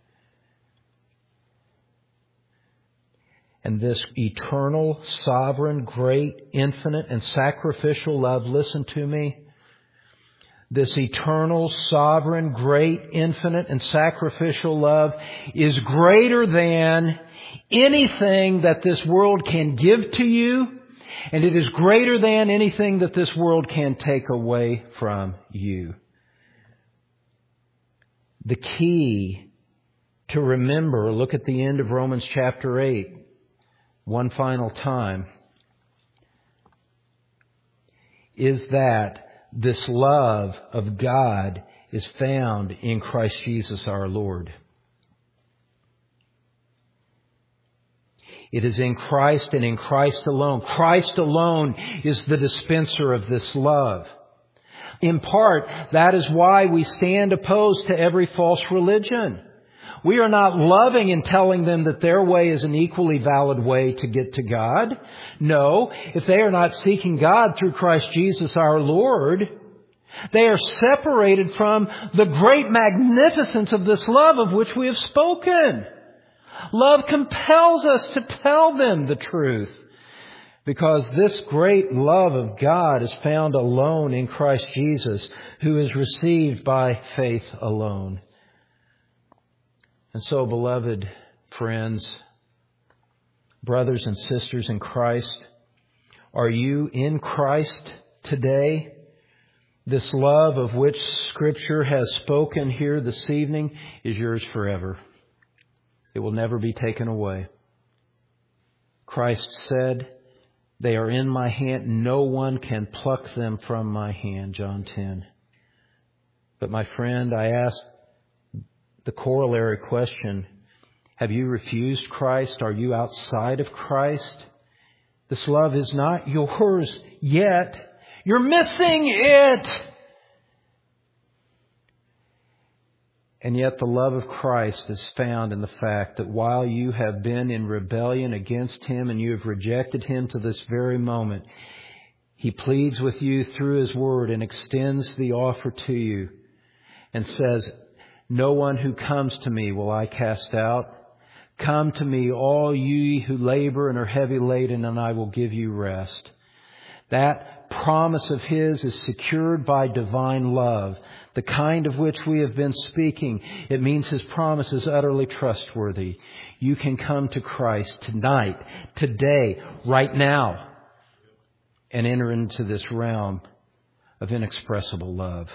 And this eternal, sovereign, great, infinite, and sacrificial love, listen to me, this eternal, sovereign, great, infinite, and sacrificial love is greater than anything that this world can give to you, and it is greater than anything that this world can take away from you. The key to remember, look at the end of Romans chapter eight. One final time, is that this love of God is found in Christ Jesus our Lord. It is in Christ and in Christ alone. Christ alone is the dispenser of this love. In part, that is why we stand opposed to every false religion. We are not loving and telling them that their way is an equally valid way to get to God. No, if they are not seeking God through Christ Jesus our Lord, they are separated from the great magnificence of this love of which we have spoken. Love compels us to tell them the truth, because this great love of God is found alone in Christ Jesus, who is received by faith alone. And so, beloved friends, brothers and sisters in Christ, are you in Christ today? This love of which Scripture has spoken here this evening is yours forever. It will never be taken away. Christ said, "They are in my hand. No one can pluck them from my hand," John ten. But my friend, I ask the corollary question, have you refused Christ? Are you outside of Christ? This love is not yours yet. You're missing it. And yet the love of Christ is found in the fact that while you have been in rebellion against Him and you have rejected Him to this very moment, He pleads with you through His Word and extends the offer to you and says, "No one who comes to me will I cast out. Come to me, all ye who labor and are heavy laden, and I will give you rest." That promise of His is secured by divine love, the kind of which we have been speaking. It means His promise is utterly trustworthy. You can come to Christ tonight, today, right now, and enter into this realm of inexpressible love.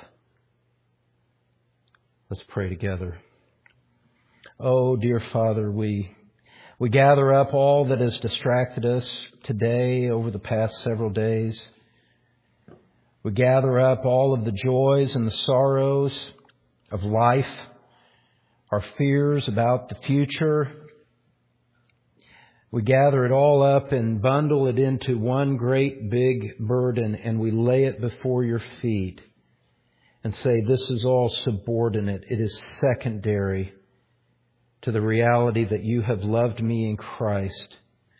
Let's pray together. Oh, dear Father, we we gather up all that has distracted us today over the past several days. We gather up all of the joys and the sorrows of life, our fears about the future. We gather it all up and bundle it into one great big burden, and we lay it before your feet and say, this is all subordinate. It is secondary to the reality that you have loved me in Christ,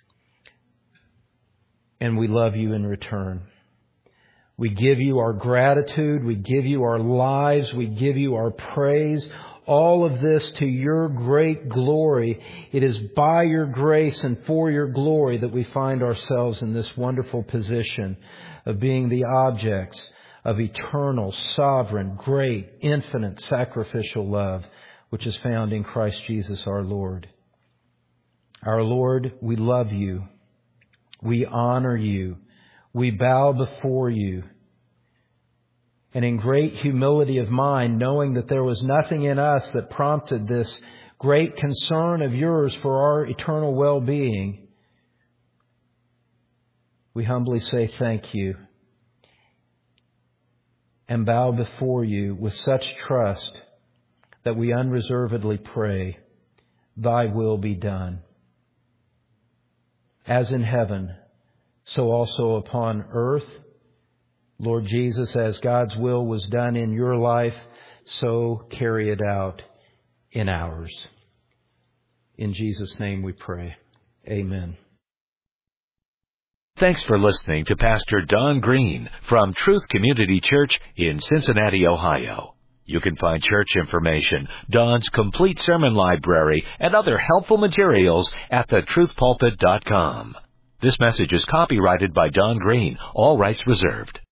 and we love you in return. We give you our gratitude. We give you our lives. We give you our praise. All of this to your great glory. It is by your grace and for your glory that we find ourselves in this wonderful position of being the objects of eternal, sovereign, great, infinite, sacrificial love, which is found in Christ Jesus our Lord. Our Lord, we love you. We honor you. We bow before you. And in great humility of mind, knowing that there was nothing in us that prompted this great concern of yours for our eternal well-being, we humbly say thank you and bow before you with such trust that we unreservedly pray, thy will be done. As in heaven, so also upon earth. Lord Jesus, as God's will was done in your life, so carry it out in ours. In Jesus' name we pray. Amen. Thanks for listening to Pastor Don Green from Truth Community Church in Cincinnati, Ohio. You can find church information, Don's complete sermon library, and other helpful materials at the truth pulpit dot com. This message is copyrighted by Don Green, all rights reserved.